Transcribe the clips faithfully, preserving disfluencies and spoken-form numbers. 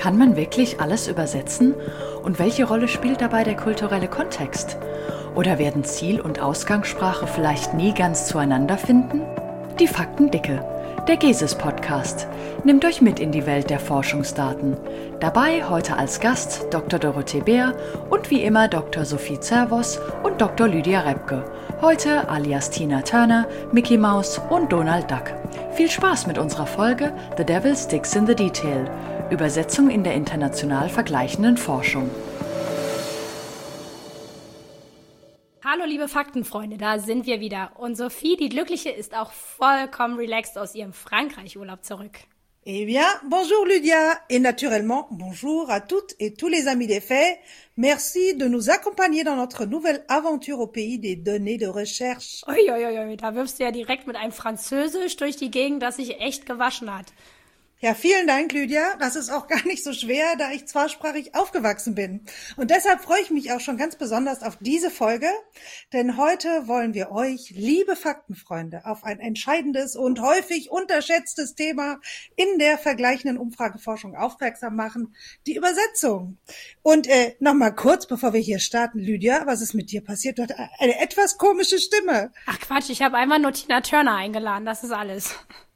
Kann man wirklich alles übersetzen? Und welche Rolle spielt dabei der kulturelle Kontext? Oder werden Ziel- und Ausgangssprache vielleicht nie ganz zueinander finden? Die Faktendicke, der GESIS-Podcast, nimmt euch mit in die Welt der Forschungsdaten. Dabei heute als Gast Doktor Dorothee Beer und wie immer Doktor Sophie Zervos und Doktor Lydia Repke. Heute alias Tina Turner, Mickey Mouse und Donald Duck. Viel Spaß mit unserer Folge The Devil Sticks in the Detail. Übersetzung in der international vergleichenden Forschung. Hallo liebe Faktenfreunde, da sind wir wieder. Und Sophie, die Glückliche, ist auch vollkommen relaxed aus ihrem Frankreich-Urlaub zurück. Eh bien, bonjour Lydia, et naturellement, bonjour à toutes et tous les amis des faits. Merci de nous accompagner dans notre nouvelle aventure au pays des données de recherche. Uiuiui, da wirfst du ja direkt mit einem Französisch durch die Gegend, das sich echt gewaschen hat. Ja, vielen Dank, Lydia. Das ist auch gar nicht so schwer, da ich zweisprachig aufgewachsen bin. Und deshalb freue ich mich auch schon ganz besonders auf diese Folge, denn heute wollen wir euch, liebe Faktenfreunde, auf ein entscheidendes und häufig unterschätztes Thema in der vergleichenden Umfrageforschung aufmerksam machen, die Übersetzung. Und äh, nochmal kurz, bevor wir hier starten, Lydia, was ist mit dir passiert? Du hast eine etwas komische Stimme. Ach Quatsch, ich habe einmal nur Tina Turner eingeladen, das ist alles.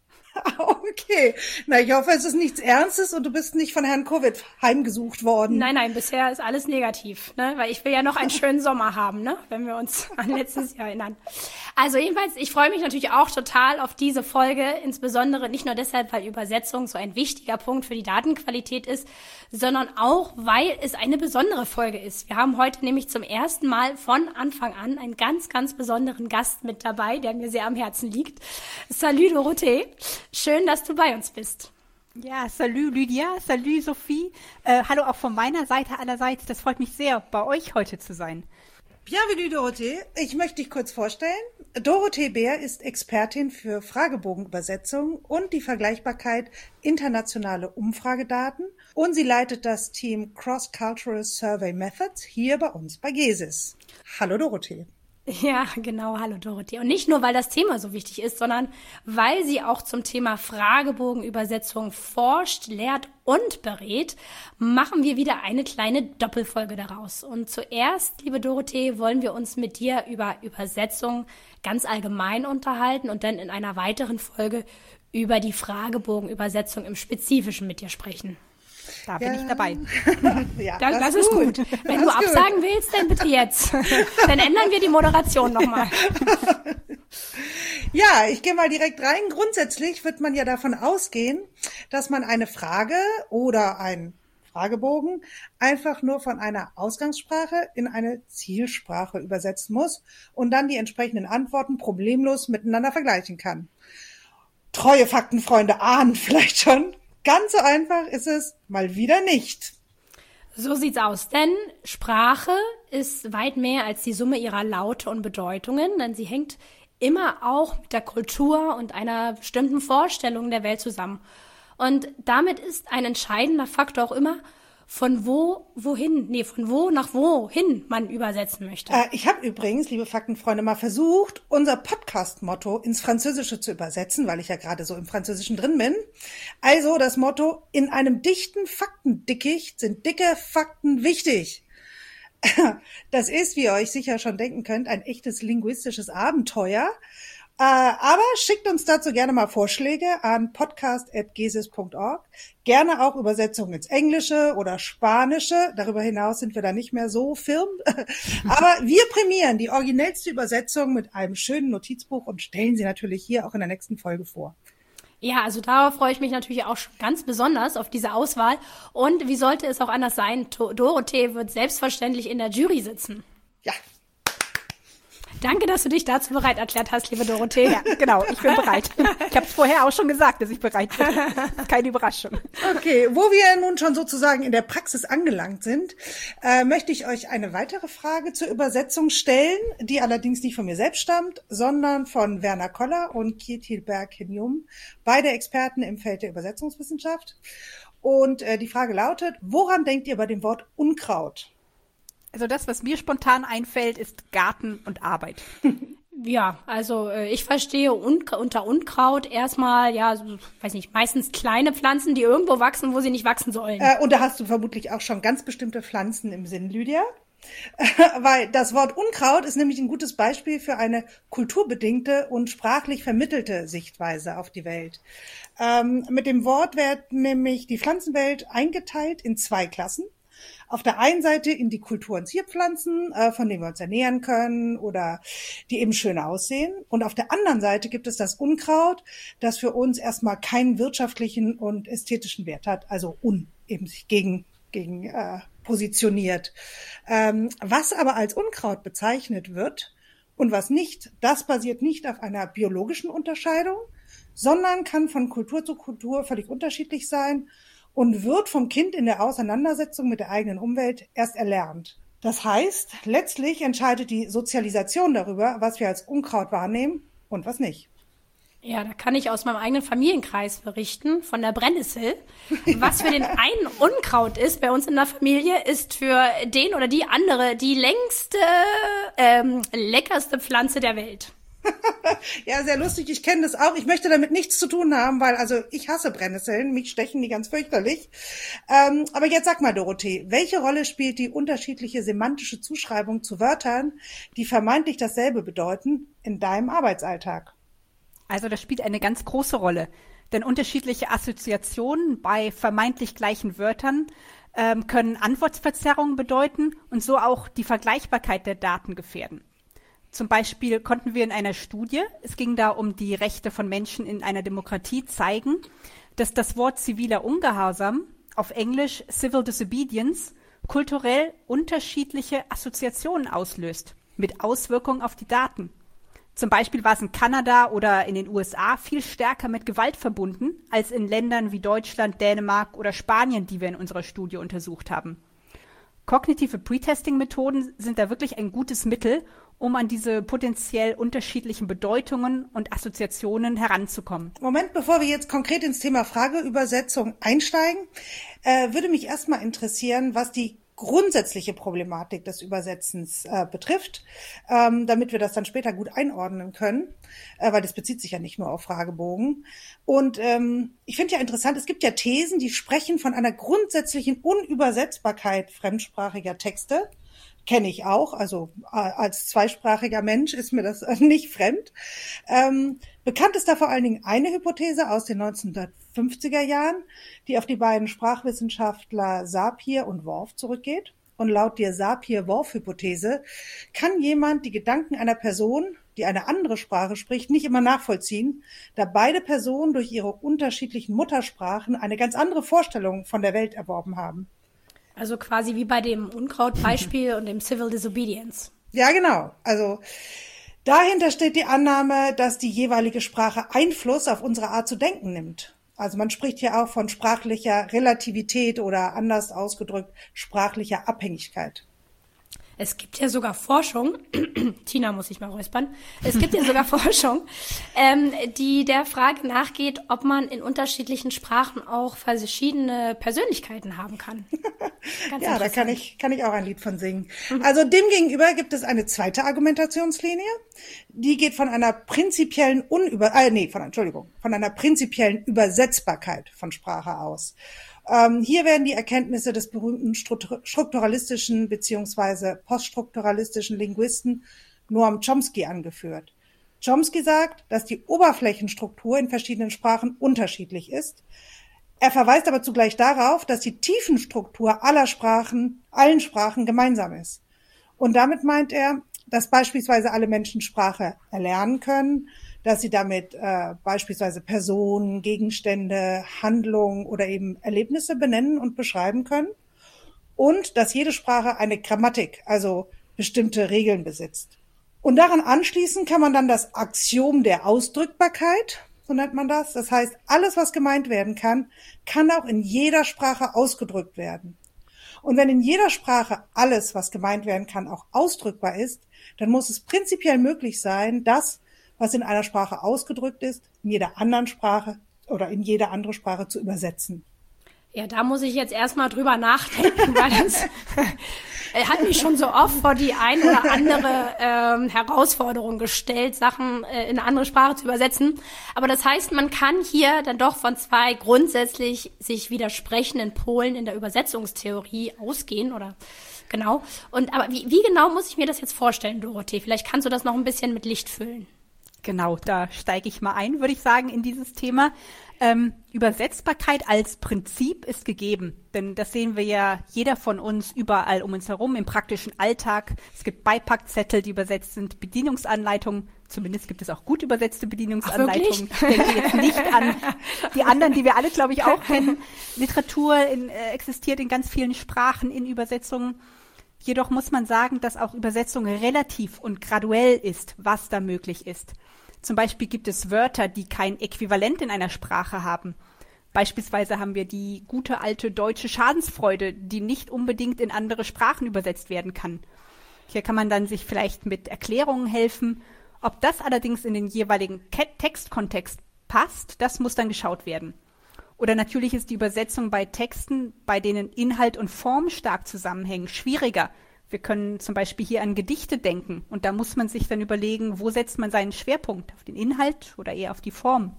Okay, na ich hoffe, es ist nichts Ernstes und du bist nicht von Herrn Covid heimgesucht worden. Nein, nein, bisher ist alles negativ, ne? Weil ich will ja noch einen schönen Sommer haben, ne? Wenn wir uns an letztes Jahr erinnern. Also jedenfalls, ich freue mich natürlich auch total auf diese Folge, insbesondere nicht nur deshalb, weil Übersetzung so ein wichtiger Punkt für die Datenqualität ist, sondern auch, weil es eine besondere Folge ist. Wir haben heute nämlich zum ersten Mal von Anfang an einen ganz, ganz besonderen Gast mit dabei, der mir sehr am Herzen liegt. Salut Dorothee. Schön, dass du bei uns bist. Ja, salut Lydia, salut Sophie. Äh, hallo auch von meiner Seite allerseits. Das freut mich sehr, bei euch heute zu sein. Bienvenue Dorothee. Ich möchte dich kurz vorstellen. Dorothee Beer ist Expertin für Fragebogenübersetzung und die Vergleichbarkeit internationale Umfragedaten und sie leitet das Team Cross-Cultural Survey Methods hier bei uns bei GESIS. Hallo Dorothee. Ja, genau. Hallo Dorothee. Und nicht nur, weil das Thema so wichtig ist, sondern weil sie auch zum Thema Fragebogenübersetzung forscht, lehrt und berät, machen wir wieder eine kleine Doppelfolge daraus. Und zuerst, liebe Dorothee, wollen wir uns mit dir über Übersetzung ganz allgemein unterhalten und dann in einer weiteren Folge über die Fragebogenübersetzung im Spezifischen mit dir sprechen. Da bin ja. ich dabei. Ja, das, das, das ist gut. gut. Wenn das du absagen gut. willst, dann bitte jetzt. Dann ändern wir die Moderation nochmal. Ja, ich gehe mal direkt rein. Grundsätzlich wird man ja davon ausgehen, dass man eine Frage oder einen Fragebogen einfach nur von einer Ausgangssprache in eine Zielsprache übersetzen muss und dann die entsprechenden Antworten problemlos miteinander vergleichen kann. Treue Faktenfreunde ahnen vielleicht schon, ganz so einfach ist es mal wieder nicht. So sieht's aus, denn Sprache ist weit mehr als die Summe ihrer Laute und Bedeutungen, denn sie hängt immer auch mit der Kultur und einer bestimmten Vorstellung der Welt zusammen. Und damit ist ein entscheidender Faktor auch immer, von wo, wohin, nee, von wo nach wohin man übersetzen möchte. Äh, ich habe übrigens, liebe Faktenfreunde, mal versucht, unser Podcast-Motto ins Französische zu übersetzen, weil ich ja gerade so im Französischen drin bin. Also das Motto: In einem dichten Faktendickicht sind dicke Fakten wichtig. Das ist, wie ihr euch sicher schon denken könnt, ein echtes linguistisches Abenteuer. Äh, aber schickt uns dazu gerne mal Vorschläge an podcast at gesis punkt org. Gerne auch Übersetzungen ins Englische oder Spanische. Darüber hinaus sind wir da nicht mehr so firm. Aber wir prämieren die originellste Übersetzung mit einem schönen Notizbuch und stellen sie natürlich hier auch in der nächsten Folge vor. Ja, also darauf freue ich mich natürlich auch ganz besonders auf diese Auswahl. Und wie sollte es auch anders sein? Dorothee wird selbstverständlich in der Jury sitzen. Ja. Danke, dass du dich dazu bereit erklärt hast, liebe Dorothee. Ja, genau, ich bin bereit. Ich habe es vorher auch schon gesagt, dass ich bereit bin. Keine Überraschung. Okay, wo wir nun schon sozusagen in der Praxis angelangt sind, äh, möchte ich euch eine weitere Frage zur Übersetzung stellen, die allerdings nicht von mir selbst stammt, sondern von Werner Koller und Kjetil Berg-Hinjum, beide Experten im Feld der Übersetzungswissenschaft. Und äh, die Frage lautet: Woran denkt ihr bei dem Wort Unkraut? Also das, was mir spontan einfällt, ist Garten und Arbeit. Ja, also äh, ich verstehe un- unter Unkraut erstmal, ja, so, weiß nicht, meistens kleine Pflanzen, die irgendwo wachsen, wo sie nicht wachsen sollen. Äh, und da hast du vermutlich auch schon ganz bestimmte Pflanzen im Sinn, Lydia. Weil das Wort Unkraut ist nämlich ein gutes Beispiel für eine kulturbedingte und sprachlich vermittelte Sichtweise auf die Welt. Ähm, mit dem Wort wird nämlich die Pflanzenwelt eingeteilt in zwei Klassen. Auf der einen Seite in die Kultur- und Zierpflanzen, äh, von denen wir uns ernähren können oder die eben schön aussehen. Und auf der anderen Seite gibt es das Unkraut, das für uns erstmal keinen wirtschaftlichen und ästhetischen Wert hat, also un, eben sich gegen, gegen äh, positioniert. Ähm, was aber als Unkraut bezeichnet wird und was nicht, das basiert nicht auf einer biologischen Unterscheidung, sondern kann von Kultur zu Kultur völlig unterschiedlich sein und wird vom Kind in der Auseinandersetzung mit der eigenen Umwelt erst erlernt. Das heißt, letztlich entscheidet die Sozialisation darüber, was wir als Unkraut wahrnehmen und was nicht. Ja, da kann ich aus meinem eigenen Familienkreis berichten, von der Brennnessel. Was für den einen Unkraut ist bei uns in der Familie, ist für den oder die andere die längste, ähm, leckerste Pflanze der Welt. Ja, sehr lustig. Ich kenne das auch. Ich möchte damit nichts zu tun haben, weil also ich hasse Brennnesseln. Mich stechen die ganz fürchterlich. Ähm, aber jetzt sag mal, Dorothee, welche Rolle spielt die unterschiedliche semantische Zuschreibung zu Wörtern, die vermeintlich dasselbe bedeuten, in deinem Arbeitsalltag? Also das spielt eine ganz große Rolle, denn unterschiedliche Assoziationen bei vermeintlich gleichen Wörtern ähm, können Antwortverzerrungen bedeuten und so auch die Vergleichbarkeit der Daten gefährden. Zum Beispiel konnten wir in einer Studie, es ging da um die Rechte von Menschen in einer Demokratie, zeigen, dass das Wort ziviler Ungehorsam, auf Englisch Civil Disobedience, kulturell unterschiedliche Assoziationen auslöst, mit Auswirkungen auf die Daten. Zum Beispiel war es in Kanada oder in den U S A viel stärker mit Gewalt verbunden als in Ländern wie Deutschland, Dänemark oder Spanien, die wir in unserer Studie untersucht haben. Kognitive Pretesting-Methoden sind da wirklich ein gutes Mittel, um an diese potenziell unterschiedlichen Bedeutungen und Assoziationen heranzukommen. Moment, bevor wir jetzt konkret ins Thema Frageübersetzung einsteigen, äh, würde mich erstmal interessieren, was die grundsätzliche Problematik des Übersetzens äh, betrifft, ähm, damit wir das dann später gut einordnen können, äh, weil das bezieht sich ja nicht nur auf Fragebogen. Und ähm, ich finde ja interessant, es gibt ja Thesen, die sprechen von einer grundsätzlichen Unübersetzbarkeit fremdsprachiger Texte. Kenne ich auch, also äh, als zweisprachiger Mensch ist mir das äh, nicht fremd. Ähm, bekannt ist da vor allen Dingen eine Hypothese aus den neunzehnhundertfünfziger Jahren, die auf die beiden Sprachwissenschaftler Sapir und Worf zurückgeht. Und laut der Sapir-Worf-Hypothese kann jemand die Gedanken einer Person, die eine andere Sprache spricht, nicht immer nachvollziehen, da beide Personen durch ihre unterschiedlichen Muttersprachen eine ganz andere Vorstellung von der Welt erworben haben. Also quasi wie bei dem Unkraut-Beispiel und dem Civil Disobedience. Ja, genau. Also dahinter steht die Annahme, dass die jeweilige Sprache Einfluss auf unsere Art zu denken nimmt. Also man spricht hier auch von sprachlicher Relativität oder anders ausgedrückt sprachlicher Abhängigkeit. Es gibt ja sogar Forschung, Tina muss ich mal räuspern, es gibt ja sogar Forschung, ähm, die der Frage nachgeht, ob man in unterschiedlichen Sprachen auch verschiedene Persönlichkeiten haben kann. Ganz ja, da kann ich, kann ich auch ein Lied von singen. Also demgegenüber gibt es eine zweite Argumentationslinie, die geht von einer prinzipiellen Unüber, äh, nee, von, Entschuldigung, von einer prinzipiellen Übersetzbarkeit von Sprache aus. Ähm, hier werden die Erkenntnisse des berühmten strukturalistischen beziehungsweise poststrukturalistischen Linguisten Noam Chomsky angeführt. Chomsky sagt, dass die Oberflächenstruktur in verschiedenen Sprachen unterschiedlich ist. Er verweist aber zugleich darauf, dass die Tiefenstruktur aller Sprachen, allen Sprachen gemeinsam ist. Und damit meint er, dass beispielsweise alle Menschen Sprache erlernen können, dass sie damit äh, beispielsweise Personen, Gegenstände, Handlungen oder eben Erlebnisse benennen und beschreiben können und dass jede Sprache eine Grammatik, also bestimmte Regeln besitzt. Und daran anschließend kann man dann das Axiom der Ausdrückbarkeit, so nennt man das, das heißt, alles, was gemeint werden kann, kann auch in jeder Sprache ausgedrückt werden. Und wenn in jeder Sprache alles, was gemeint werden kann, auch ausdrückbar ist, dann muss es prinzipiell möglich sein, dass was in einer Sprache ausgedrückt ist, in jeder anderen Sprache oder in jede andere Sprache zu übersetzen. Ja, da muss ich jetzt erstmal drüber nachdenken, weil das hat mich schon so oft vor die ein oder andere ähm, Herausforderung gestellt, Sachen äh, in eine andere Sprache zu übersetzen. Aber das heißt, man kann hier dann doch von zwei grundsätzlich sich widersprechenden Polen in der Übersetzungstheorie ausgehen, oder genau. Und aber wie, wie genau muss ich mir das jetzt vorstellen, Dorothee? Vielleicht kannst du das noch ein bisschen mit Licht füllen. Genau, da steige ich mal ein, würde ich sagen, in dieses Thema. Ähm, Übersetzbarkeit als Prinzip ist gegeben, denn das sehen wir ja jeder von uns überall um uns herum im praktischen Alltag. Es gibt Beipackzettel, die übersetzt sind, Bedienungsanleitungen, zumindest gibt es auch gut übersetzte Bedienungsanleitungen. Ach, ich denke jetzt nicht an die anderen, die wir alle, glaube ich, auch kennen. Literatur in, äh, existiert in ganz vielen Sprachen in Übersetzungen. Jedoch muss man sagen, dass auch Übersetzung relativ und graduell ist, was da möglich ist. Zum Beispiel gibt es Wörter, die kein Äquivalent in einer Sprache haben. Beispielsweise haben wir die gute alte deutsche Schadensfreude, die nicht unbedingt in andere Sprachen übersetzt werden kann. Hier kann man dann sich vielleicht mit Erklärungen helfen. Ob das allerdings in den jeweiligen Textkontext passt, das muss dann geschaut werden. Oder natürlich ist die Übersetzung bei Texten, bei denen Inhalt und Form stark zusammenhängen, schwieriger. Wir können zum Beispiel hier an Gedichte denken und da muss man sich dann überlegen, wo setzt man seinen Schwerpunkt, auf den Inhalt oder eher auf die Form.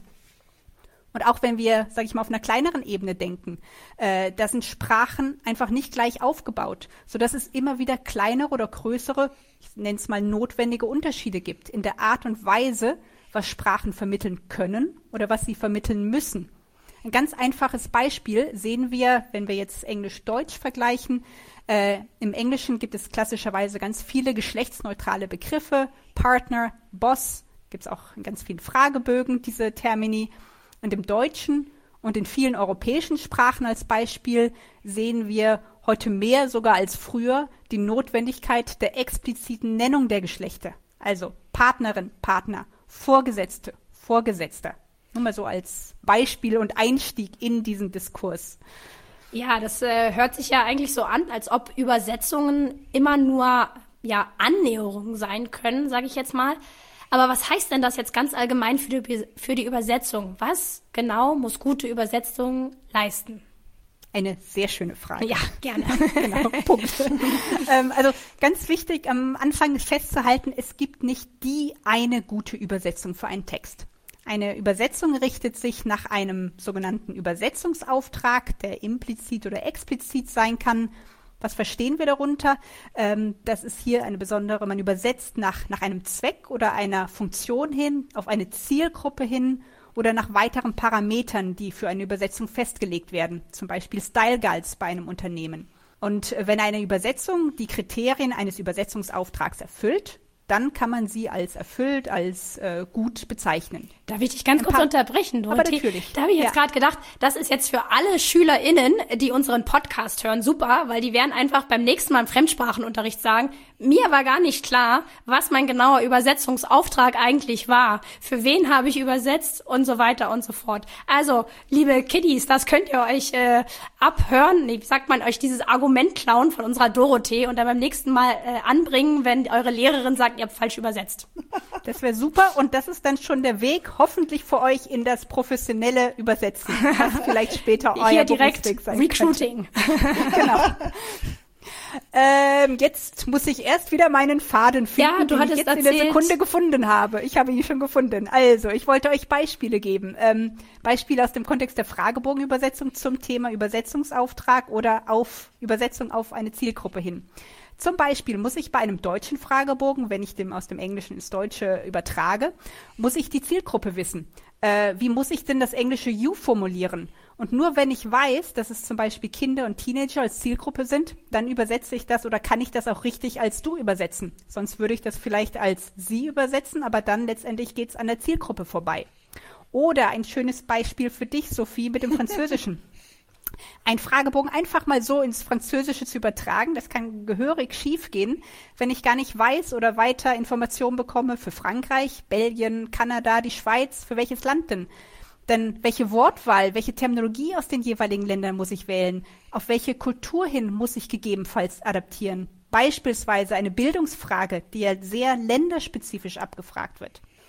Und auch wenn wir, sage ich mal, auf einer kleineren Ebene denken, äh, da sind Sprachen einfach nicht gleich aufgebaut, sodass es immer wieder kleinere oder größere, ich nenne es mal notwendige Unterschiede gibt in der Art und Weise, was Sprachen vermitteln können oder was sie vermitteln müssen. Ein ganz einfaches Beispiel sehen wir, wenn wir jetzt Englisch-Deutsch vergleichen. Äh, Im Englischen gibt es klassischerweise ganz viele geschlechtsneutrale Begriffe. Partner, Boss, gibt es auch in ganz vielen Fragebögen diese Termini. Und im Deutschen und in vielen europäischen Sprachen als Beispiel sehen wir heute mehr sogar als früher die Notwendigkeit der expliziten Nennung der Geschlechter. Also Partnerin, Partner, Vorgesetzte, Vorgesetzter. Nur mal so als Beispiel und Einstieg in diesen Diskurs. Ja, das äh, hört sich ja eigentlich so an, als ob Übersetzungen immer nur ja Annäherungen sein können, sage ich jetzt mal. Aber was heißt denn das jetzt ganz allgemein für die, für die Übersetzung? Was genau muss gute Übersetzung leisten? Eine sehr schöne Frage. Ja, gerne. Genau, Punkt. ähm, also ganz wichtig am Anfang festzuhalten, es gibt nicht die eine gute Übersetzung für einen Text. Eine Übersetzung richtet sich nach einem sogenannten Übersetzungsauftrag, der implizit oder explizit sein kann. Was verstehen wir darunter? Ähm, das ist hier eine besondere, man übersetzt nach, nach einem Zweck oder einer Funktion hin, auf eine Zielgruppe hin oder nach weiteren Parametern, die für eine Übersetzung festgelegt werden, zum Beispiel Style Guides bei einem Unternehmen. Und wenn eine Übersetzung die Kriterien eines Übersetzungsauftrags erfüllt, dann kann man sie als erfüllt, als äh, gut bezeichnen. Darf ich dich ganz kurz unterbrechen, Dorothee? Aber natürlich. Da habe ich jetzt Ja. gerade gedacht, das ist jetzt für alle SchülerInnen, die unseren Podcast hören, super, weil die werden einfach beim nächsten Mal im Fremdsprachenunterricht sagen, mir war gar nicht klar, was mein genauer Übersetzungsauftrag eigentlich war. Für wen habe ich übersetzt und so weiter und so fort. Also, liebe Kiddies, das könnt ihr euch äh, abhören. Nee, wie sagt man euch, dieses Argument klauen von unserer Dorothee und dann beim nächsten Mal äh, anbringen, wenn eure Lehrerin sagt, ihr habt falsch übersetzt. Das wäre super und das ist dann schon der Weg, hoffentlich für euch in das professionelle Übersetzen, was vielleicht später euer Hier direkt Berufsweg sein Recruiting. könnte. Genau. Ähm, jetzt muss ich erst wieder meinen Faden finden, Ja, du den ich hattest jetzt in der erzählt. Sekunde gefunden habe. Ich habe ihn schon gefunden. Also, ich wollte euch Beispiele geben. Ähm, Beispiele aus dem Kontext der Fragebogenübersetzung zum Thema Übersetzungsauftrag oder auf Übersetzung auf eine Zielgruppe hin. Zum Beispiel muss ich bei einem deutschen Fragebogen, wenn ich den aus dem Englischen ins Deutsche übertrage, muss ich die Zielgruppe wissen. Äh, wie muss ich denn das englische You formulieren? Und nur wenn ich weiß, dass es zum Beispiel Kinder und Teenager als Zielgruppe sind, dann übersetze ich das oder kann ich das auch richtig als du übersetzen. Sonst würde ich das vielleicht als sie übersetzen, aber dann letztendlich geht es an der Zielgruppe vorbei. Oder ein schönes Beispiel für dich, Sophie, mit dem Französischen. Ein Fragebogen einfach mal so ins Französische zu übertragen, das kann gehörig schief gehen, wenn ich gar nicht weiß oder weiter Informationen bekomme für Frankreich, Belgien, Kanada, die Schweiz, für welches Land denn? Denn welche Wortwahl, welche Terminologie aus den jeweiligen Ländern muss ich wählen? Auf welche Kultur hin muss ich gegebenenfalls adaptieren? Beispielsweise eine Bildungsfrage, die ja sehr länderspezifisch abgefragt wird.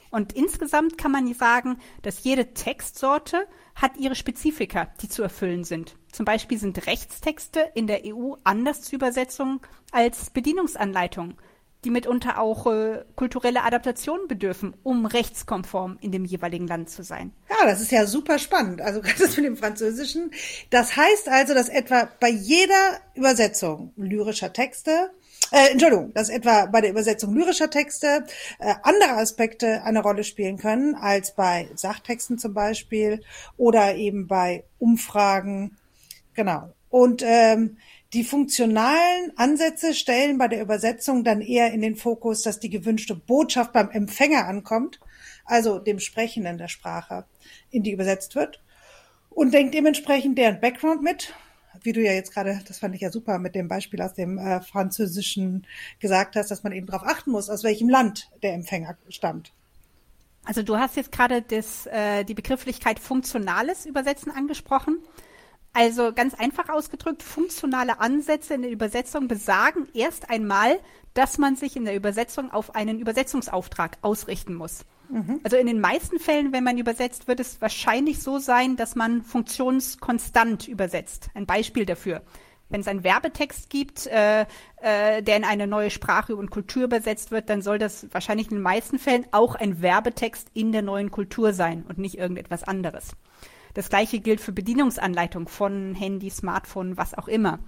Und insgesamt kann man sagen, dass jede Textsorte hat ihre Spezifika, die zu erfüllen sind. Zum Beispiel sind Rechtstexte in der E U anders zu Übersetzungen als Bedienungsanleitungen, die mitunter auch äh, kulturelle Adaptationen bedürfen, um rechtskonform in dem jeweiligen Land zu sein. Ja, das ist ja super spannend. Also gerade das mit dem Französischen. Das heißt also, dass etwa bei jeder Übersetzung lyrischer Texte Äh, Entschuldigung, dass etwa bei der Übersetzung lyrischer Texte äh, andere Aspekte eine Rolle spielen können als bei Sachtexten zum Beispiel oder eben bei Umfragen. Genau. Und ähm, die funktionalen Ansätze stellen bei der Übersetzung dann eher in den Fokus, dass die gewünschte Botschaft beim Empfänger ankommt, also dem Sprechenden der Sprache, in die übersetzt wird, und denkt dementsprechend deren Background mit. Wie du ja jetzt gerade, das fand ich ja super, mit dem Beispiel aus dem äh, Französischen gesagt hast, dass man eben darauf achten muss, aus welchem Land der Empfänger stammt. Also du hast jetzt gerade das, äh, die Begrifflichkeit funktionales Übersetzen angesprochen. Also ganz einfach ausgedrückt, funktionale Ansätze in der Übersetzung besagen erst einmal, dass man sich in der Übersetzung auf einen Übersetzungsauftrag ausrichten muss. Mhm. Also in den meisten Fällen, wenn man übersetzt, wird es wahrscheinlich so sein, dass man funktionskonstant übersetzt. Ein Beispiel dafür. Wenn es einen Werbetext gibt, äh, äh, der in eine neue Sprache und Kultur übersetzt wird, dann soll das wahrscheinlich in den meisten Fällen auch ein Werbetext in der neuen Kultur sein und nicht irgendetwas anderes. Das Gleiche gilt für Bedienungsanleitungen von Handy, Smartphone, was auch immer.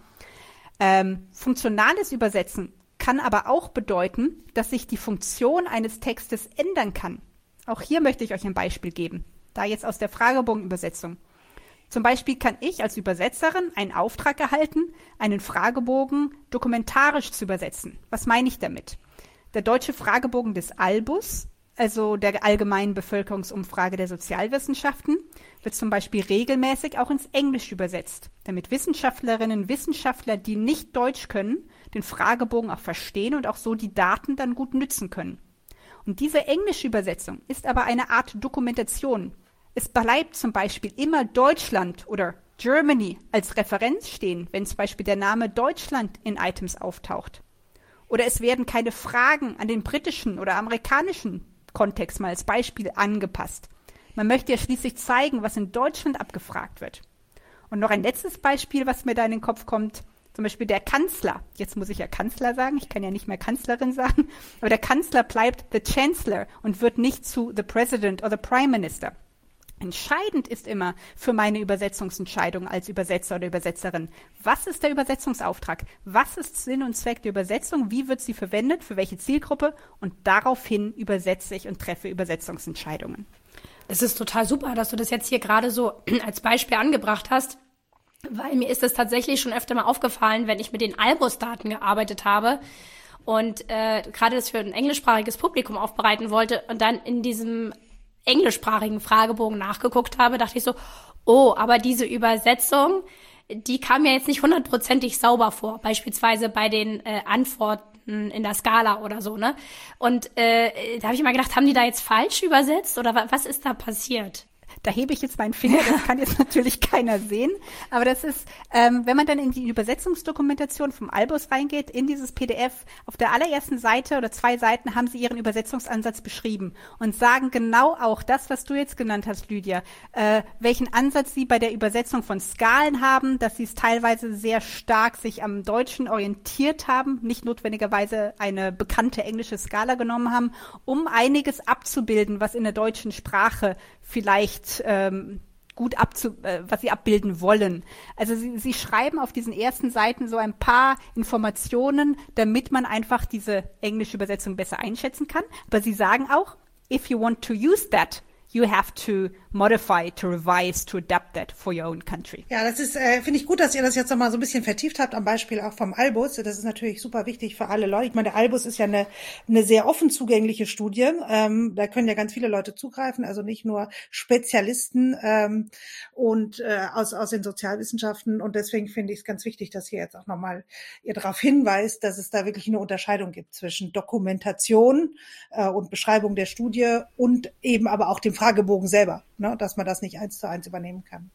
Ähm, funktionales Übersetzen kann aber auch bedeuten, dass sich die Funktion eines Textes ändern kann. Auch hier möchte ich euch ein Beispiel geben, da jetzt aus der Fragebogenübersetzung. Zum Beispiel kann ich als Übersetzerin einen Auftrag erhalten, einen Fragebogen dokumentarisch zu übersetzen. Was meine ich damit? Der deutsche Fragebogen des Albus, also der allgemeinen Bevölkerungsumfrage der Sozialwissenschaften, wird zum Beispiel regelmäßig auch ins Englische übersetzt, damit Wissenschaftlerinnen und Wissenschaftler, die nicht Deutsch können, den Fragebogen auch verstehen und auch so die Daten dann gut nützen können. Und diese englische Übersetzung ist aber eine Art Dokumentation. Es bleibt zum Beispiel immer Deutschland oder Germany als Referenz stehen, wenn zum Beispiel der Name Deutschland in Items auftaucht. Oder es werden keine Fragen an den britischen oder amerikanischen Kontext mal als Beispiel angepasst. Man möchte ja schließlich zeigen, was in Deutschland abgefragt wird. Und noch ein letztes Beispiel, was mir da in den Kopf kommt, zum Beispiel der Kanzler. Jetzt muss ich ja Kanzler sagen, ich kann ja nicht mehr Kanzlerin sagen, aber der Kanzler bleibt the Chancellor und wird nicht zu the President or the Prime Minister. Entscheidend ist immer für meine Übersetzungsentscheidung als Übersetzer oder Übersetzerin, was ist der Übersetzungsauftrag? Was ist Sinn und Zweck der Übersetzung? Wie wird sie verwendet? Für welche Zielgruppe? Und daraufhin übersetze ich und treffe Übersetzungsentscheidungen. Es ist total super, dass du das jetzt hier gerade so als Beispiel angebracht hast, weil mir ist das tatsächlich schon öfter mal aufgefallen, wenn ich mit den Albus-Daten gearbeitet habe und äh, gerade das für ein englischsprachiges Publikum aufbereiten wollte und dann in diesem englischsprachigen Fragebogen nachgeguckt habe, dachte ich so, oh, aber diese Übersetzung, die kam mir jetzt nicht hundertprozentig sauber vor, beispielsweise bei den äh, Antworten in der Skala oder so, ne? Und äh, da habe ich mal gedacht, haben die da jetzt falsch übersetzt oder wa- was ist da passiert? Da hebe ich jetzt meinen Finger, das kann jetzt natürlich keiner sehen, aber das ist, ähm, wenn man dann in die Übersetzungsdokumentation vom Albus reingeht, in dieses P D F, auf der allerersten Seite oder zwei Seiten haben sie ihren Übersetzungsansatz beschrieben und sagen genau auch das, was du jetzt genannt hast, Lydia, äh, welchen Ansatz sie bei der Übersetzung von Skalen haben, dass sie es teilweise sehr stark sich am Deutschen orientiert haben, nicht notwendigerweise eine bekannte englische Skala genommen haben, um einiges abzubilden, was in der deutschen Sprache vielleicht ähm, gut abzu, äh, was sie abbilden wollen. Also sie, sie schreiben auf diesen ersten Seiten so ein paar Informationen, damit man einfach diese englische Übersetzung besser einschätzen kann. Aber sie sagen auch, if you want to use that, you have to modify, to revise, to adapt that for your own country. Ja, das ist, äh, finde ich gut, dass ihr das jetzt nochmal so ein bisschen vertieft habt, am Beispiel auch vom Albus. Das ist natürlich super wichtig für alle Leute. Ich meine, der Albus ist ja eine, eine sehr offen zugängliche Studie. Ähm, da können ja ganz viele Leute zugreifen, also nicht nur Spezialisten ähm, und äh, aus, aus den Sozialwissenschaften. Und deswegen finde ich es ganz wichtig, dass ihr jetzt auch nochmal ihr darauf hinweist, dass es da wirklich eine Unterscheidung gibt zwischen Dokumentation äh, und Beschreibung der Studie und eben aber auch dem Fragebogen selber, ne, dass man das nicht eins zu eins übernehmen kann.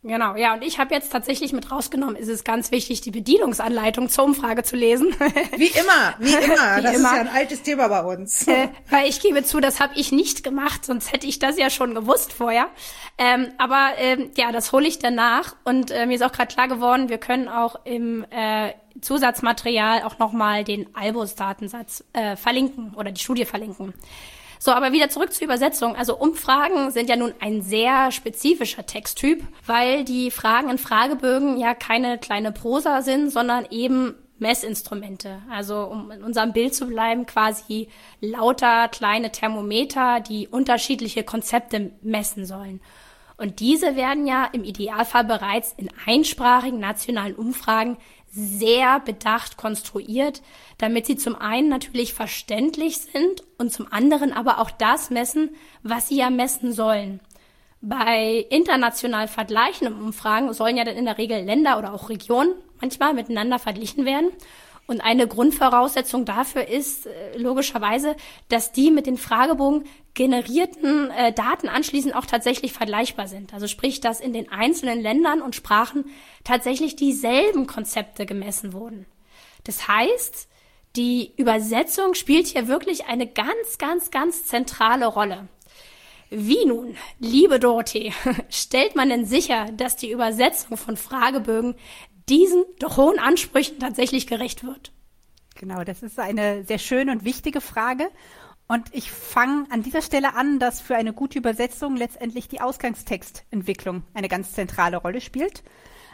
Genau, ja, und ich habe jetzt tatsächlich mit rausgenommen, ist es ganz wichtig, die Bedienungsanleitung zur Umfrage zu lesen. Wie immer, wie immer. Wie das immer. ist ja ein altes Thema bei uns. Äh, weil ich gebe zu, das habe ich nicht gemacht, sonst hätte ich das ja schon gewusst vorher. Ähm, aber ähm, ja, das hole ich danach. Und äh, mir ist auch gerade klar geworden, wir können auch im äh, Zusatzmaterial auch nochmal den Albus-Datensatz äh, verlinken oder die Studie verlinken. So, aber wieder zurück zur Übersetzung. Also Umfragen sind ja nun ein sehr spezifischer Texttyp, weil die Fragen in Fragebögen ja keine kleine Prosa sind, sondern eben Messinstrumente. Also um in unserem Bild zu bleiben, quasi lauter kleine Thermometer, die unterschiedliche Konzepte messen sollen. Und diese werden ja im Idealfall bereits in einsprachigen nationalen Umfragen sehr bedacht konstruiert, damit sie zum einen natürlich verständlich sind und zum anderen aber auch das messen, was sie ja messen sollen. Bei international vergleichenden Umfragen sollen ja dann in der Regel Länder oder auch Regionen manchmal miteinander verglichen werden. Und eine Grundvoraussetzung dafür ist äh, logischerweise, dass die mit den Fragebogen generierten äh, Daten anschließend auch tatsächlich vergleichbar sind. Also sprich, dass in den einzelnen Ländern und Sprachen tatsächlich dieselben Konzepte gemessen wurden. Das heißt, die Übersetzung spielt hier wirklich eine ganz, ganz, ganz zentrale Rolle. Wie nun, liebe Dorothee, stellt man denn sicher, dass die Übersetzung von Fragebögen diesen doch hohen Ansprüchen tatsächlich gerecht wird? Genau, das ist eine sehr schöne und wichtige Frage. Und ich fange an dieser Stelle an, dass für eine gute Übersetzung letztendlich die Ausgangstextentwicklung eine ganz zentrale Rolle spielt.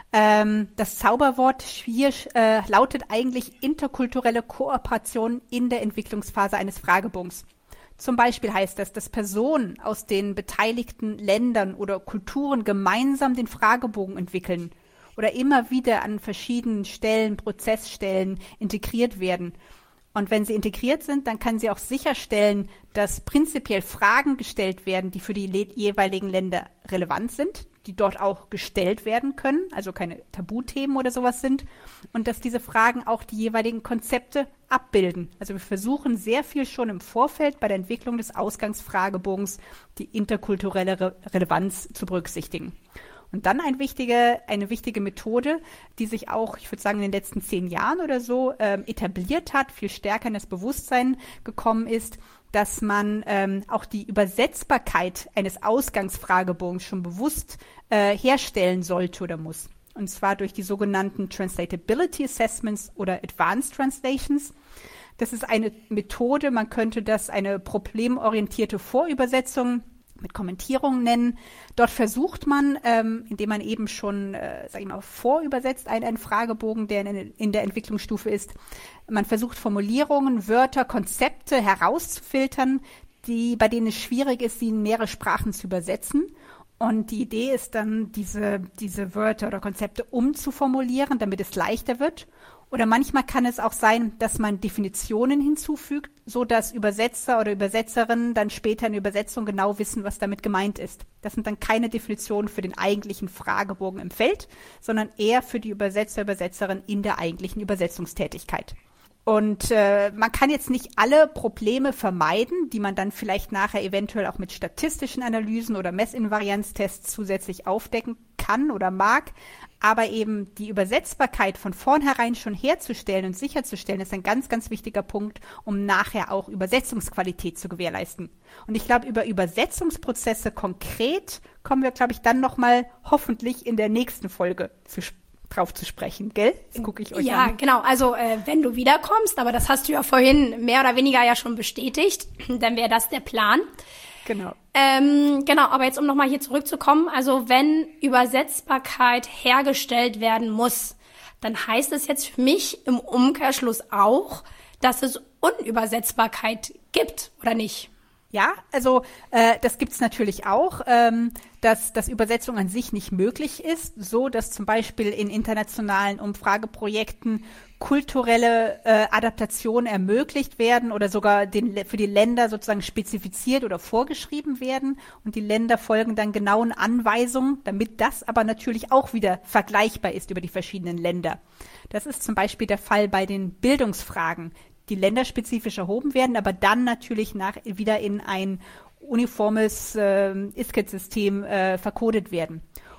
Ähm, das Zauberwort hier äh, lautet eigentlich interkulturelle Kooperation in der Entwicklungsphase eines Fragebogens. Zum Beispiel heißt das, dass Personen aus den beteiligten Ländern oder Kulturen gemeinsam den Fragebogen entwickeln oder immer wieder an verschiedenen Stellen, Prozessstellen integriert werden. Und wenn sie integriert sind, dann kann sie auch sicherstellen, dass prinzipiell Fragen gestellt werden, die für die le- jeweiligen Länder relevant sind, die dort auch gestellt werden können, also keine Tabuthemen oder sowas sind, und dass diese Fragen auch die jeweiligen Konzepte abbilden. Also wir versuchen sehr viel schon im Vorfeld bei der Entwicklung des Ausgangsfragebogens die interkulturelle Re- Relevanz zu berücksichtigen. Und dann ein wichtige, eine wichtige Methode, die sich auch, ich würde sagen, in den letzten zehn Jahren oder so ähm, etabliert hat, viel stärker in das Bewusstsein gekommen ist, dass man ähm, auch die Übersetzbarkeit eines Ausgangsfragebogens schon bewusst äh, herstellen sollte oder muss. Und zwar durch die sogenannten Translatability Assessments oder Advanced Translations. Das ist eine Methode, man könnte das eine problemorientierte Vorübersetzung mit Kommentierungen nennen. Dort versucht man, ähm, indem man eben schon, äh, sag ich mal, vorübersetzt einen, einen Fragebogen, der in, in der Entwicklungsstufe ist. Man versucht Formulierungen, Wörter, Konzepte herauszufiltern, die, bei denen es schwierig ist, sie in mehrere Sprachen zu übersetzen. Und die Idee ist dann, diese, diese Wörter oder Konzepte umzuformulieren, damit es leichter wird. Oder manchmal kann es auch sein, dass man Definitionen hinzufügt, so dass Übersetzer oder Übersetzerinnen dann später in der Übersetzung genau wissen, was damit gemeint ist. Das sind dann keine Definitionen für den eigentlichen Fragebogen im Feld, sondern eher für die Übersetzer, Übersetzerin in der eigentlichen Übersetzungstätigkeit. Und äh, man kann jetzt nicht alle Probleme vermeiden, die man dann vielleicht nachher eventuell auch mit statistischen Analysen oder Messinvarianztests zusätzlich aufdecken kann oder mag. Aber eben die Übersetzbarkeit von vornherein schon herzustellen und sicherzustellen, ist ein ganz, ganz wichtiger Punkt, um nachher auch Übersetzungsqualität zu gewährleisten. Und ich glaube, über Übersetzungsprozesse konkret kommen wir, glaube ich, dann nochmal hoffentlich in der nächsten Folge zu sprechen. drauf zu sprechen, gell? Das gucke ich euch ja, an. Ja, genau. Also äh, wenn du wiederkommst, aber das hast du ja vorhin mehr oder weniger ja schon bestätigt, dann wäre das der Plan. Genau. Ähm, genau, aber jetzt um nochmal hier zurückzukommen, also wenn Übersetzbarkeit hergestellt werden muss, dann heißt es jetzt für mich im Umkehrschluss auch, dass es Unübersetzbarkeit gibt, oder nicht? Ja, also äh, das gibt's natürlich auch, ähm, dass, dass Übersetzung an sich nicht möglich ist, so dass zum Beispiel in internationalen Umfrageprojekten kulturelle äh, Adaptationen ermöglicht werden oder sogar den, für die Länder sozusagen spezifiziert oder vorgeschrieben werden und die Länder folgen dann genauen Anweisungen, damit das aber natürlich auch wieder vergleichbar ist über die verschiedenen Länder. Das ist zum Beispiel der Fall bei den Bildungsfragen, die länderspezifisch erhoben werden, aber dann natürlich nach, wieder in ein uniformes äh, I S C E T-System äh, verkodet werden.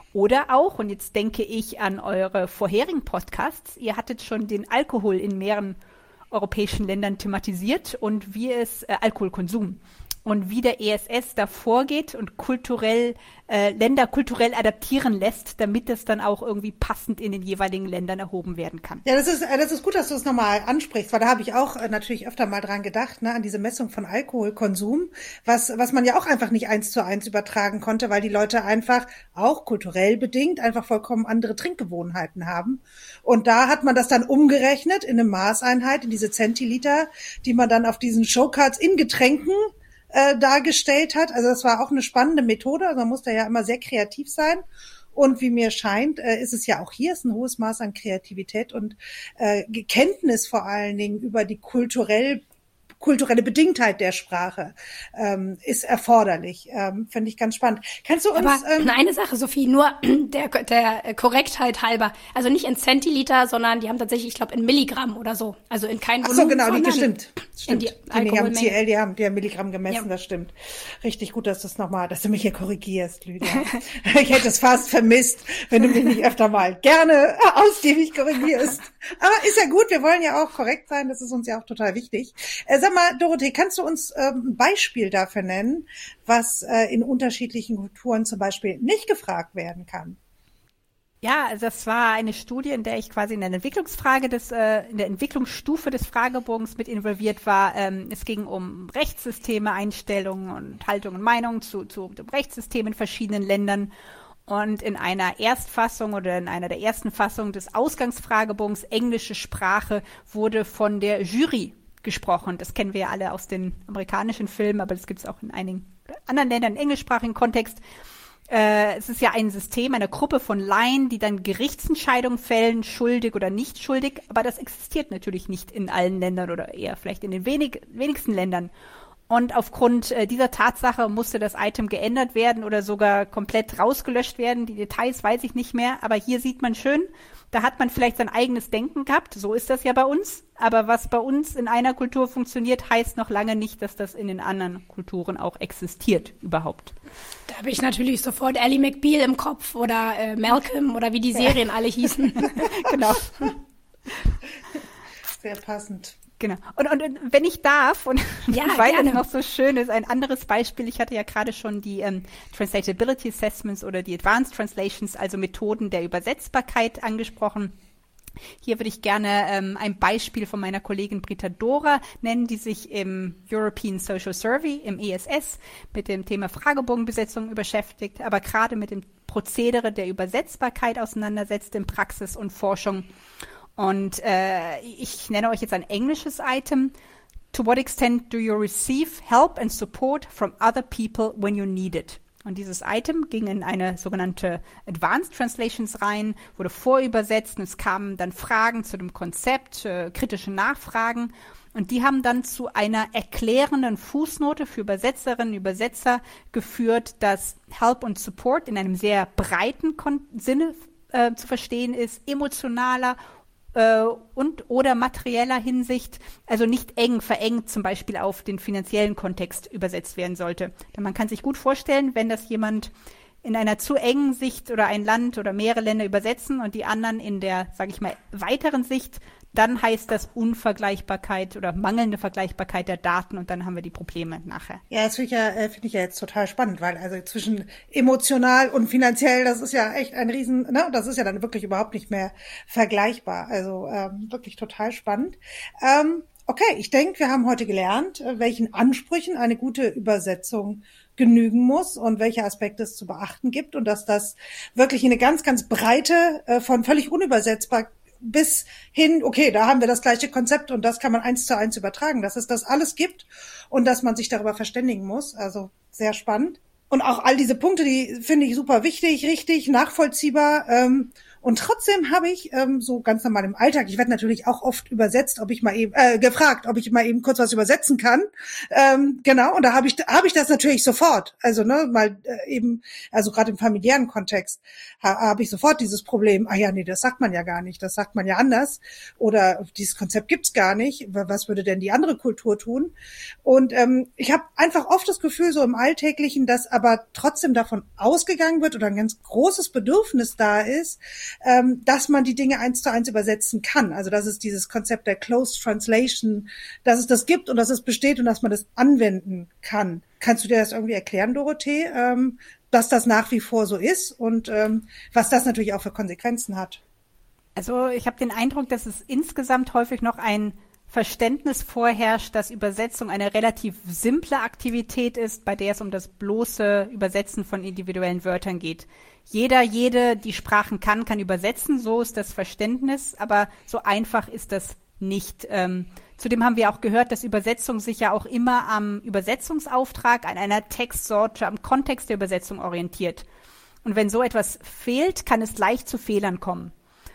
Oder auch, und jetzt denke ich an eure vorherigen Podcasts, ihr hattet schon den Alkohol in mehreren europäischen Ländern thematisiert und wie es äh, Alkoholkonsum und wie der E S S da vorgeht und kulturell äh, Länder kulturell adaptieren lässt, damit es dann auch irgendwie passend in den jeweiligen Ländern erhoben werden kann. Ja, das ist äh, das ist gut, dass du es nochmal ansprichst, weil da habe ich auch äh, natürlich öfter mal dran gedacht, ne, an diese Messung von Alkoholkonsum, was was man ja auch einfach nicht eins zu eins übertragen konnte, weil die Leute einfach auch kulturell bedingt einfach vollkommen andere Trinkgewohnheiten haben. Und da hat man das dann umgerechnet in eine Maßeinheit, in diese Zentiliter, die man dann auf diesen Showcards in Getränken äh, dargestellt hat. Also das war auch eine spannende Methode. Also man muss da ja immer sehr kreativ sein. Und wie mir scheint, äh, ist es ja auch hier ist ein hohes Maß an Kreativität und äh, Kenntnis vor allen Dingen über die kulturell kulturelle Bedingtheit der Sprache ähm, ist erforderlich. Ähm, Finde ich ganz spannend. Kannst du uns... Aber ähm, eine Sache, Sophie, nur der, der Korrektheit halber. Also nicht in Zentiliter, sondern die haben tatsächlich, ich glaube, in Milligramm oder so. Also in kein Volumen. Ach so, genau, die, stimmt. In die, die, die haben C L, die haben, die haben Milligramm gemessen, ja. Das stimmt. Richtig gut, dass du es nochmal, dass du mich hier korrigierst, Lydia. Ich hätte es fast vermisst, wenn du mich nicht öfter mal gerne ausgiebig korrigierst. Aber ist ja gut, wir wollen ja auch korrekt sein, das ist uns ja auch total wichtig. Äh, sag mal, Dorothee, kannst du uns ähm, ein Beispiel dafür nennen, was äh, in unterschiedlichen Kulturen zum Beispiel nicht gefragt werden kann? Ja, also das war eine Studie, in der ich quasi in der Entwicklungsfrage des, äh, in der Entwicklungsstufe des Fragebogens mit involviert war. Ähm, es ging um Rechtssysteme, Einstellungen und Haltungen und Meinungen zu, zu dem Rechtssystem in verschiedenen Ländern. Und in einer Erstfassung oder in einer der ersten Fassungen des Ausgangsfragebogens englische Sprache wurde von der Jury gesprochen. Das kennen wir ja alle aus den amerikanischen Filmen, aber das gibt es auch in einigen anderen Ländern im englischsprachigen Kontext. Äh, es ist ja ein System, eine Gruppe von Laien, die dann Gerichtsentscheidungen fällen, schuldig oder nicht schuldig, aber das existiert natürlich nicht in allen Ländern oder eher vielleicht in den wenig, wenigsten Ländern. Und aufgrund äh, dieser Tatsache musste das Item geändert werden oder sogar komplett rausgelöscht werden. Die Details weiß ich nicht mehr, aber hier sieht man schön, da hat man vielleicht sein eigenes Denken gehabt. So ist das ja bei uns. Aber was bei uns in einer Kultur funktioniert, heißt noch lange nicht, dass das in den anderen Kulturen auch existiert überhaupt. Da habe ich natürlich sofort Ally McBeal im Kopf oder äh, Malcolm oder wie die Serien ja. alle hießen. Genau. Sehr passend. Genau. Und, und, und wenn ich darf, und ja, weil gerne. es noch so schön ist, ein anderes Beispiel, ich hatte ja gerade schon die ähm, Translatability Assessments oder die Advanced Translations, also Methoden der Übersetzbarkeit angesprochen. Hier würde ich gerne ähm, ein Beispiel von meiner Kollegin Britta Dora nennen, die sich im European Social Survey, im E S S, mit dem Thema Fragebogenbesetzung beschäftigt, aber gerade mit dem Prozedere der Übersetzbarkeit auseinandersetzt in Praxis und Forschung. Und äh, ich nenne euch jetzt ein englisches Item. To what extent do you receive help and support from other people when you need it? Und dieses Item ging in eine sogenannte Advanced Translations rein, wurde vorübersetzt und es kamen dann Fragen zu dem Konzept, äh, kritische Nachfragen. Und die haben dann zu einer erklärenden Fußnote für Übersetzerinnen und Übersetzer geführt, dass Help und Support in einem sehr breiten Kon- Sinne äh, zu verstehen ist, emotionaler und oder materieller Hinsicht, also nicht eng, verengt zum Beispiel auf den finanziellen Kontext übersetzt werden sollte. Denn man kann sich gut vorstellen, wenn das jemand in einer zu engen Sicht oder ein Land oder mehrere Länder übersetzen und die anderen in der, sage ich mal, weiteren Sicht, dann heißt das Unvergleichbarkeit oder mangelnde Vergleichbarkeit der Daten und dann haben wir die Probleme nachher. Ja, das finde ich ja, finde ich ja jetzt total spannend, weil also zwischen emotional und finanziell, das ist ja echt ein Riesen, ne, das ist ja dann wirklich überhaupt nicht mehr vergleichbar. Also ähm, wirklich total spannend. Ähm, okay, ich denke, wir haben heute gelernt, welchen Ansprüchen eine gute Übersetzung genügen muss und welche Aspekte es zu beachten gibt und dass das wirklich eine ganz, ganz breite, äh, von völlig unübersetzbar bis hin, okay, da haben wir das gleiche Konzept und das kann man eins zu eins übertragen, dass es das alles gibt und dass man sich darüber verständigen muss. Also sehr spannend. Und auch all diese Punkte, die finde ich super wichtig, richtig, nachvollziehbar. Ähm, Und trotzdem habe ich ähm, so ganz normal im Alltag, ich werde natürlich auch oft übersetzt, ob ich mal eben, äh, gefragt, ob ich mal eben kurz was übersetzen kann. Ähm, genau, und da habe ich habe ich das natürlich sofort. Also ne, mal äh, eben, also gerade im familiären Kontext ha, habe ich sofort dieses Problem, ah ja, nee, das sagt man ja gar nicht, das sagt man ja anders. Oder dieses Konzept gibt's gar nicht. Was würde denn die andere Kultur tun? Und ähm, ich habe einfach oft das Gefühl, so im Alltäglichen, dass aber trotzdem davon ausgegangen wird oder ein ganz großes Bedürfnis da ist, ähm, dass man die Dinge eins zu eins übersetzen kann. Also dass es dieses Konzept der Closed Translation, dass es das gibt und dass es besteht und dass man das anwenden kann. Kannst du dir das irgendwie erklären, Dorothee, ähm, dass das nach wie vor so ist und ähm, was das natürlich auch für Konsequenzen hat? Also ich habe den Eindruck, dass es insgesamt häufig noch ein Verständnis vorherrscht, dass Übersetzung eine relativ simple Aktivität ist, bei der es um das bloße Übersetzen von individuellen Wörtern geht. Jeder, jede, die Sprachen kann, kann übersetzen, so ist das Verständnis, aber so einfach ist das nicht. Ähm, zudem haben wir auch gehört, dass Übersetzung sich ja auch immer am Übersetzungsauftrag, an einer Textsorte, am Kontext der Übersetzung orientiert. Und wenn so etwas fehlt, kann es leicht zu Fehlern kommen.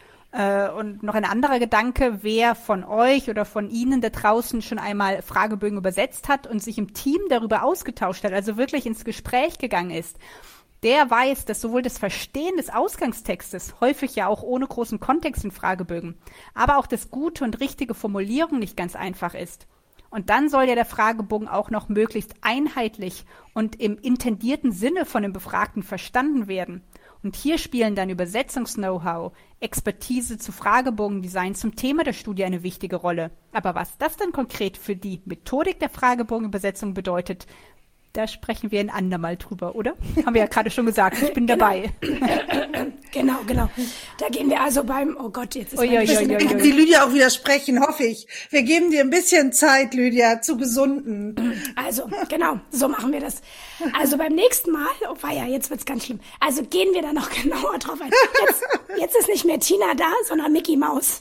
Und noch ein anderer Gedanke, wer von euch oder von Ihnen da draußen schon einmal Fragebögen übersetzt hat und sich im Team darüber ausgetauscht hat, also wirklich ins Gespräch gegangen ist, der weiß, dass sowohl das Verstehen des Ausgangstextes, häufig ja auch ohne großen Kontext in Fragebögen, aber auch das gute und richtige Formulierung nicht ganz einfach ist. Und dann soll ja der Fragebogen auch noch möglichst einheitlich und im intendierten Sinne von dem Befragten verstanden werden. Und hier spielen dann Übersetzungs-Know-how, Expertise zu Fragebogendesign zum Thema der Studie eine wichtige Rolle. Aber was das dann konkret für die Methodik der Fragebogenübersetzung bedeutet, da sprechen wir ein andermal drüber, oder? Haben wir ja gerade schon gesagt, ich bin dabei. Genau, genau. Da gehen wir also beim, oh Gott, jetzt ist mein bisschen, kann die Lydia auch widersprechen, hoffe ich. Wir geben dir ein bisschen Zeit, Lydia, zu gesunden. Also, genau, so machen wir das. Also beim nächsten Mal, oh weia, jetzt wird's ganz schlimm. Also gehen wir da noch genauer drauf ein. Jetzt, jetzt ist nicht mehr Tina da, sondern Mickey Maus.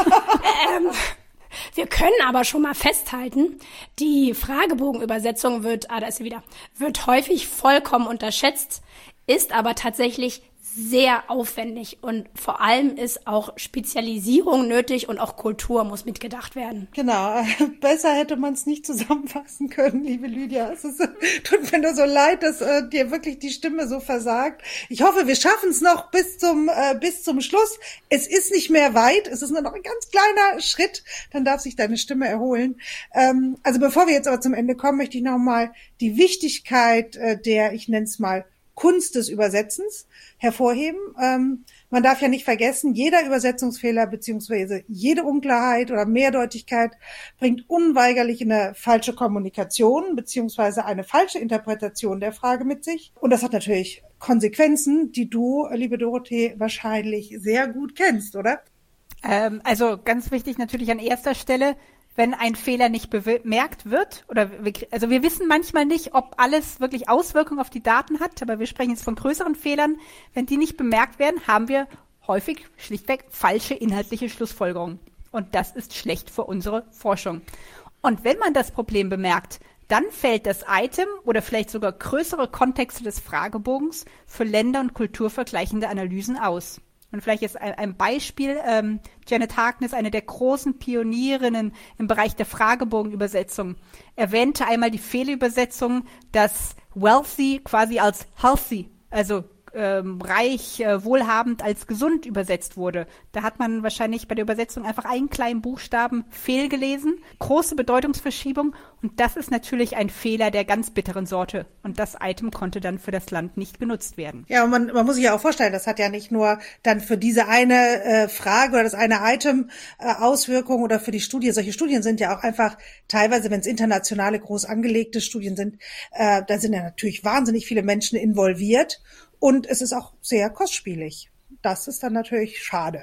ähm, Wir können aber schon mal festhalten, die Fragebogenübersetzung wird, ah, da ist sie wieder, wird häufig vollkommen unterschätzt, ist aber tatsächlich sehr aufwendig und vor allem ist auch Spezialisierung nötig und auch Kultur muss mitgedacht werden. Genau, besser hätte man es nicht zusammenfassen können, liebe Lydia. Es ist, tut mir nur so leid, dass äh, dir wirklich die Stimme so versagt. Ich hoffe, wir schaffen es noch bis zum äh, bis zum Schluss. Es ist nicht mehr weit, es ist nur noch ein ganz kleiner Schritt, dann darf sich deine Stimme erholen. Ähm, also bevor wir jetzt aber zum Ende kommen, möchte ich nochmal die Wichtigkeit äh, der, ich nenne es mal, Kunst des Übersetzens hervorheben. Ähm, man darf ja nicht vergessen, jeder Übersetzungsfehler beziehungsweise jede Unklarheit oder Mehrdeutigkeit bringt unweigerlich eine falsche Kommunikation beziehungsweise eine falsche Interpretation der Frage mit sich. Und das hat natürlich Konsequenzen, die du, liebe Dorothee, wahrscheinlich sehr gut kennst, oder? Ähm, also ganz wichtig natürlich an erster Stelle, wenn ein Fehler nicht bemerkt wird, oder wir, also wir wissen manchmal nicht, ob alles wirklich Auswirkungen auf die Daten hat, aber wir sprechen jetzt von größeren Fehlern. Wenn die nicht bemerkt werden, haben wir häufig schlichtweg falsche inhaltliche Schlussfolgerungen. Und das ist schlecht für unsere Forschung. Und wenn man das Problem bemerkt, dann fällt das Item oder vielleicht sogar größere Kontexte des Fragebogens für Länder- und kulturvergleichende Analysen aus. Und vielleicht jetzt ein, ein Beispiel. Ähm, Janet Harkness, eine der großen Pionierinnen im Bereich der Fragebogenübersetzung, erwähnte einmal die Fehlübersetzung, dass wealthy quasi als healthy, also ähm, reich, äh, wohlhabend als gesund übersetzt wurde. Da hat man wahrscheinlich bei der Übersetzung einfach einen kleinen Buchstaben fehlgelesen. Große Bedeutungsverschiebung. Und das ist natürlich ein Fehler der ganz bitteren Sorte. Und das Item konnte dann für das Land nicht genutzt werden. Ja, und man, man muss sich ja auch vorstellen, das hat ja nicht nur dann für diese eine äh, Frage oder das eine Item äh, Auswirkungen oder für die Studie. Solche Studien sind ja auch einfach teilweise, wenn es internationale, groß angelegte Studien sind, äh, da sind ja natürlich wahnsinnig viele Menschen involviert. Und es ist auch sehr kostspielig. Das ist dann natürlich schade.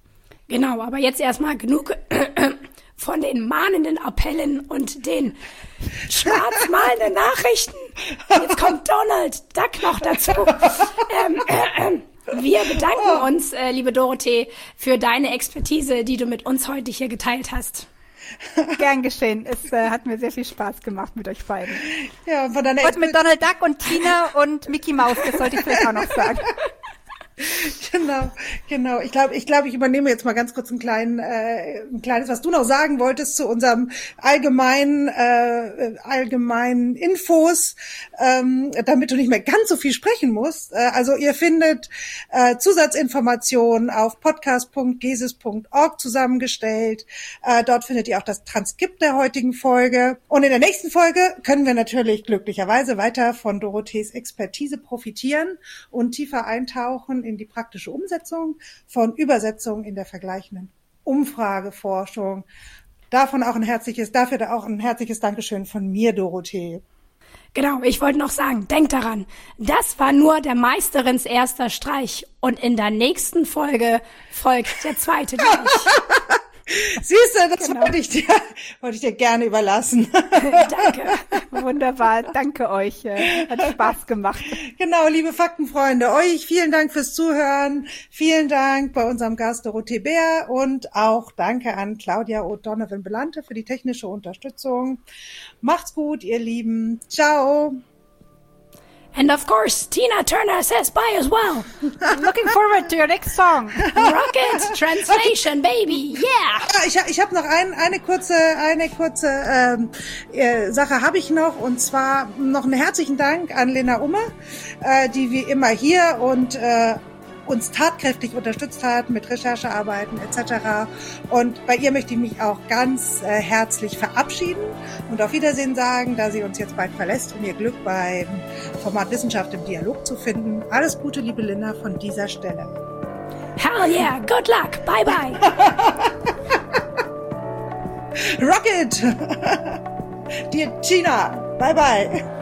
Genau, aber jetzt erstmal genug von den mahnenden Appellen und den schwarzmalenden Nachrichten. Jetzt kommt Donald Duck noch dazu. ähm, äh, äh, wir bedanken uns, äh, liebe Dorothee, für deine Expertise, die du mit uns heute hier geteilt hast. Gern geschehen. Es äh, hat mir sehr viel Spaß gemacht mit euch beiden. Ja, von deiner und mit Donald Duck und Tina und Mickey Maus, das sollte ich vielleicht auch noch sagen. Genau, genau. Ich glaube, ich glaube, ich übernehme jetzt mal ganz kurz einen kleinen, äh, ein kleines, was du noch sagen wolltest zu unserem allgemeinen, äh, allgemeinen Infos, ähm, damit du nicht mehr ganz so viel sprechen musst. Äh, also ihr findet äh, Zusatzinformationen auf podcast punkt gesis punkt org zusammengestellt. Äh, dort findet ihr auch das Transkript der heutigen Folge. Und in der nächsten Folge können wir natürlich glücklicherweise weiter von Dorothees Expertise profitieren und tiefer eintauchen in die praktische Umsetzung von Übersetzungen in der vergleichenden Umfrageforschung. Davon auch ein herzliches, dafür auch ein herzliches Dankeschön von mir, Dorothee. Genau, ich wollte noch sagen, denkt daran, das war nur der Meisterins erster Streich und in der nächsten Folge folgt der zweite Streich. Siehst du, das genau. wollte ich dir, wollte ich dir gerne überlassen. Danke. Wunderbar, danke euch. Hat Spaß gemacht. Genau, liebe Faktenfreunde, euch vielen Dank fürs Zuhören. Vielen Dank bei unserem Gast Dorothee Bär und auch danke an Claudia O'Donovan-Belante für die technische Unterstützung. Macht's gut, ihr Lieben. Ciao. And of course, Tina Turner says bye as well. I'm looking forward to your next song. Rocket Translation, baby, yeah. Ich, ich habe noch ein, eine kurze, eine kurze ähm, äh, Sache habe ich noch, und zwar noch einen herzlichen Dank an Lena Umme, äh, die wie immer hier und äh, uns tatkräftig unterstützt hat mit Recherchearbeiten et cetera. Und bei ihr möchte ich mich auch ganz äh, herzlich verabschieden und auf Wiedersehen sagen, da sie uns jetzt bald verlässt, um ihr Glück beim Format Wissenschaft im Dialog zu finden. Alles Gute, liebe Linda, von dieser Stelle. Hell yeah, good luck, bye bye. Rocket! Dir Tina, bye bye.